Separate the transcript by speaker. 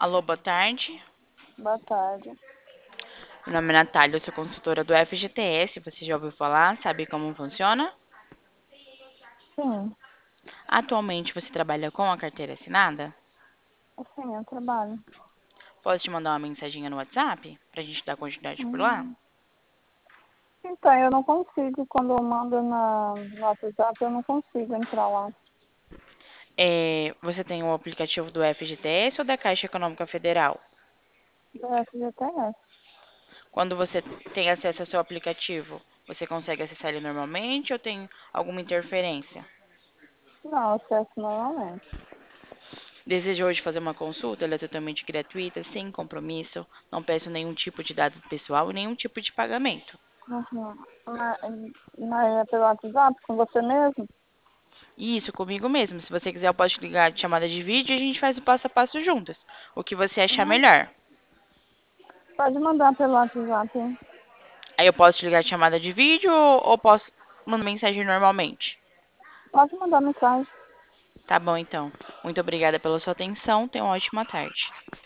Speaker 1: Alô, boa tarde.
Speaker 2: Boa tarde.
Speaker 1: Meu nome é Natália, eu sou consultora do FGTS. Você já ouviu falar? Sabe como funciona?
Speaker 2: Sim,
Speaker 1: Atualmente você trabalha com a carteira assinada?
Speaker 2: assim, eu trabalho.
Speaker 1: Posso te mandar uma mensaginha no WhatsApp pra gente dar continuidade por lá?
Speaker 2: Hum, Então, eu não consigo, quando eu mando no WhatsApp, eu não consigo entrar lá.
Speaker 1: Você tem o aplicativo do FGTS ou da Caixa Econômica Federal?
Speaker 2: Do FGTS.
Speaker 1: Quando você tem acesso ao seu aplicativo, você consegue acessar ele normalmente ou tem alguma interferência?
Speaker 2: Não, acesso normalmente.
Speaker 1: Deseja hoje fazer uma consulta? Ela é totalmente gratuita, sem compromisso, não peço nenhum tipo de dado pessoal e nenhum tipo de pagamento.
Speaker 2: Uhum. Mas é pelo WhatsApp, com você mesmo?
Speaker 1: Isso, comigo mesmo. Se você quiser, eu posso te ligar de chamada de vídeo e a gente faz o passo a passo juntas. O que você achar
Speaker 2: Uhum.
Speaker 1: melhor.
Speaker 2: Pode mandar pelo WhatsApp, hein?
Speaker 1: Aí eu posso te ligar de chamada de vídeo ou posso mandar mensagem normalmente?
Speaker 2: Pode mandar mensagem.
Speaker 1: Tá bom, então. Muito obrigada pela sua atenção. Tenha uma ótima tarde.